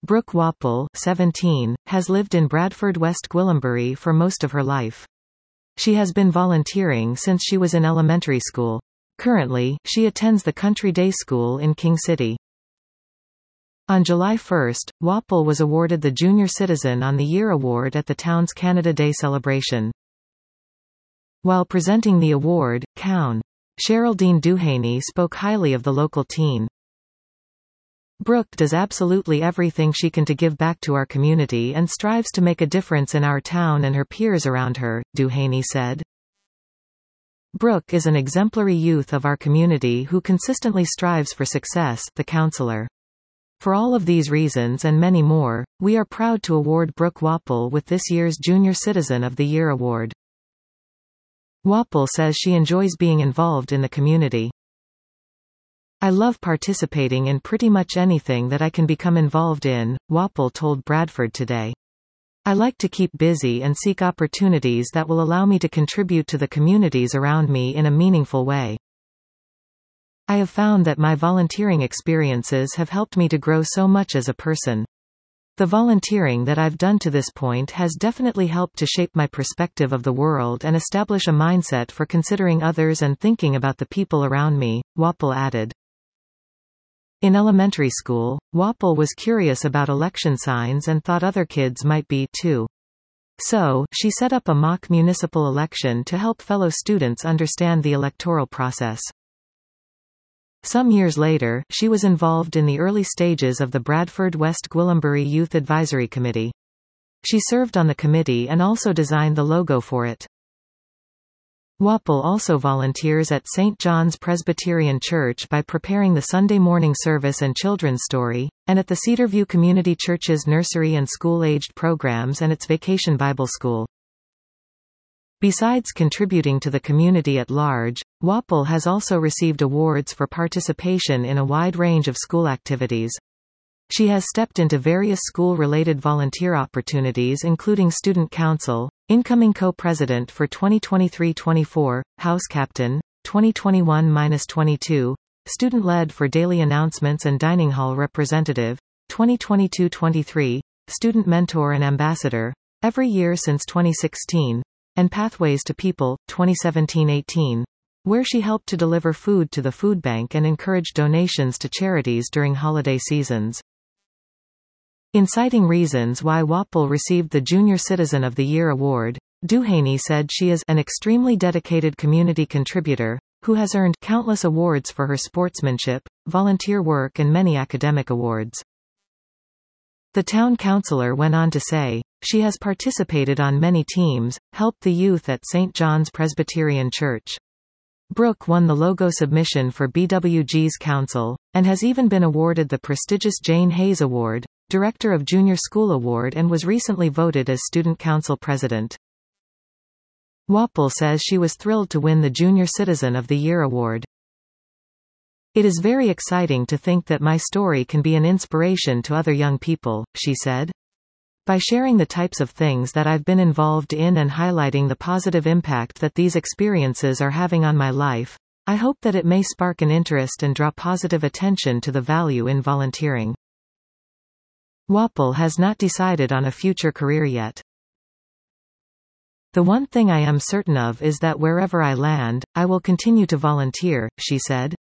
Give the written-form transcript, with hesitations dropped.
Brooke Wapple, 17, has lived in Bradford, West Gwillimbury for most of her life. She has been volunteering since she was in elementary school. Currently, she attends the Country Day School in King City. On July 1, Wapple was awarded the Junior Citizen on the Year Award at the town's Canada Day celebration. While presenting the award, Cown. Sheraldine Duhaney spoke highly of the local teen. Brooke does absolutely everything she can to give back to our community and strives to make a difference in our town and her peers around her, Duhaney said. Brooke is an exemplary youth of our community who consistently strives for success, the counselor. For all of these reasons and many more, we are proud to award Brooke Wapple with this year's Junior Citizen of the Year award. Wapple says she enjoys being involved in the community. I love participating in pretty much anything that I can become involved in, Wapple told Bradford Today. I like to keep busy and seek opportunities that will allow me to contribute to the communities around me in a meaningful way. I have found that my volunteering experiences have helped me to grow so much as a person. The volunteering that I've done to this point has definitely helped to shape my perspective of the world and establish a mindset for considering others and thinking about the people around me, Wapple added. In elementary school, Wapple was curious about election signs and thought other kids might be, too. So, she set up a mock municipal election to help fellow students understand the electoral process. Some years later, she was involved in the early stages of the Bradford West Gwillimbury Youth Advisory Committee. She served on the committee and also designed the logo for it. Wapple also volunteers at St. John's Presbyterian Church by preparing the Sunday morning service and children's story, and at the Cedarview Community Church's nursery and school-aged programs and its Vacation Bible School. Besides contributing to the community at large, Wapple has also received awards for participation in a wide range of school activities. She has stepped into various school-related volunteer opportunities including Student Council, Incoming Co-President for 2023-24, House Captain, 2021-22, Student-Led for Daily Announcements and Dining Hall Representative, 2022-23, Student Mentor and Ambassador, every year since 2016, and Pathways to People, 2017-18, where she helped to deliver food to the food bank and encourage donations to charities during holiday seasons. In citing reasons why Wapple received the Junior Citizen of the Year award, Duhaney said she is an extremely dedicated community contributor, who has earned countless awards for her sportsmanship, volunteer work and many academic awards. The town councillor went on to say, she has participated on many teams, helped the youth at St. John's Presbyterian Church. Brooke won the logo submission for BWG's council, and has even been awarded the prestigious Jane Hayes Award, Director of Junior School Award, and was recently voted as Student Council President. Wapple says she was thrilled to win the Junior Citizen of the Year award. It is very exciting to think that my story can be an inspiration to other young people, she said. By sharing the types of things that I've been involved in and highlighting the positive impact that these experiences are having on my life, I hope that it may spark an interest and draw positive attention to the value in volunteering. Wapple has not decided on a future career yet. The one thing I am certain of is that wherever I land, I will continue to volunteer, she said.